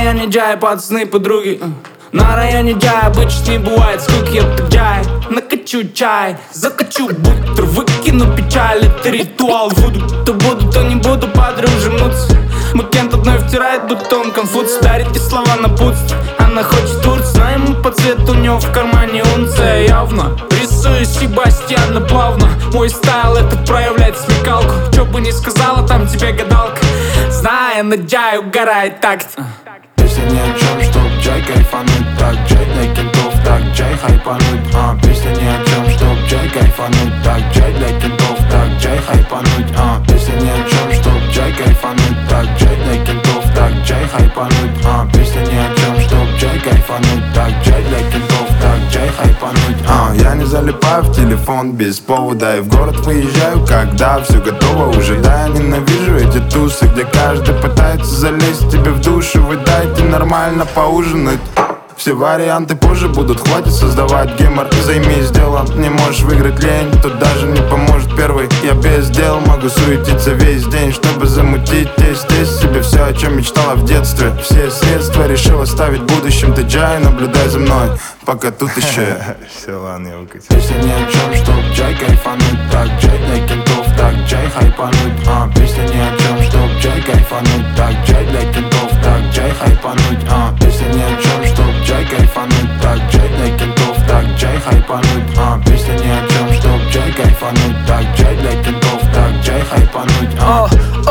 районе Джай, пацаны, подруги. На районе Джай обычно не бывает скуки. Я так Джай, накачу чай, закачу бутер, выкину печаль. Это ритуал вуду. То буду, то не буду, подружимнуться. Макент одной втирает, будто он конфуций. Дарит ей слова напутствия. Она хочет Турцию, но ему по цвету, у него в кармане унция. Явно рисую Себастьяна плавно. Мой стайл это проявляет смекалку. Чё бы ни сказала, там тебе гадалка. Зная на Джай угорает такт. Песня ни о чем, чтоб Джай кайфануть. Так, Джай для кентов, так, Джай хайпануть. Песня ни о чем, чтоб Джай кайфануть. Так, Джай для кентов, так, Джай хайпануть. Песня ни о чем, чтоб Джай кайфануть. Так, Джай для кентов, так, Джай хайпануть. Песня ни о чем, чтоб Джай кайфануть. Так, Джай для кентов, так, Джай хайпануть. Я не залипаю в телефон без повода и в город выезжаю, когда все готово уже. Да, я ненавижу эти тусы, где каждый пытается залезть тебе в душу. Вы дайте нормально поужинать. Все варианты позже будут, хватит создавать гемор. Займись делом, не можешь выиграть лень, тут даже не поможет первый. Я без дел могу суетиться весь день, чтобы замутить тесть себе все, о чем мечтала в детстве. Все средства решил оставить будущим. Ты Джай, наблюдай за мной, пока тут еще. Все, ладно, я выкатил. Песня ни о чем, чтоб Джай кайфануть. Так, Джай для кентов, так, Джай хайпануть. Песня ни о чем, чтоб Джай кайфануть. Так, Джай для кентов, так, Джай хайпануть. Песня ни о чем, чтоб Джай кайфануть. Так, Джай для кентов, так, Джай хайпануть. Песня ни о чем, чтоб Джай кайфануть. Так, Джай для кентов, так, Джай хайпануть.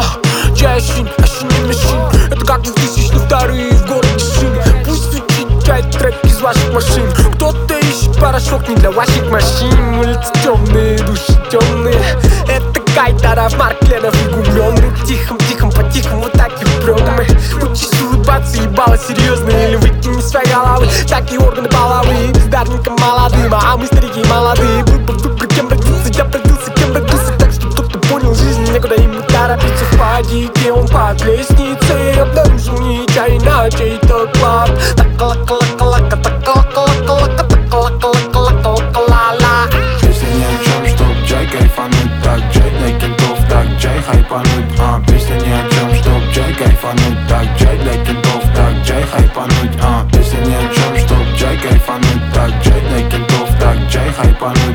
Джай Шин, не машин. Это как 2002-й в городе шины. Пусть звучит Джай трек из ваших машин. Кто-то ищет порошок не для ваших машин. Улицы темные, души темные. Это Кайдаров, Маркленов и Гуменный. Тихом, по-тихому, вот так и впрем мы. Учись улыбаться, ебало серьезно. Или выкини свои головы, так и органы половые. Бездарникам молодым, а мы старики молодые. Выбор, кем родился, я родился, кем родился. Так что кто-то понял, жизнь некуда ему торопиться. В падике он под лестницей обнаружил не чай на чей-то клад. Так-ла-ка-ла-ка-ла-ка, так-ла-ка-ла-ка-ла-ка, так-ла-ка-ла-ка-ла-ка-ла-ла. Песня ни о чем, чтоб Джай кайфануть. Так, Джай для кентов, так, Джай хайпануть. Песня ни о чем, чтоб Джай кайфануть. Так, Джай для кентов, так, Джай хайпануть. Песня ни о чем, чтоб Джай кайфануть. Так, Джай для кентов, так, Джай хайпануть.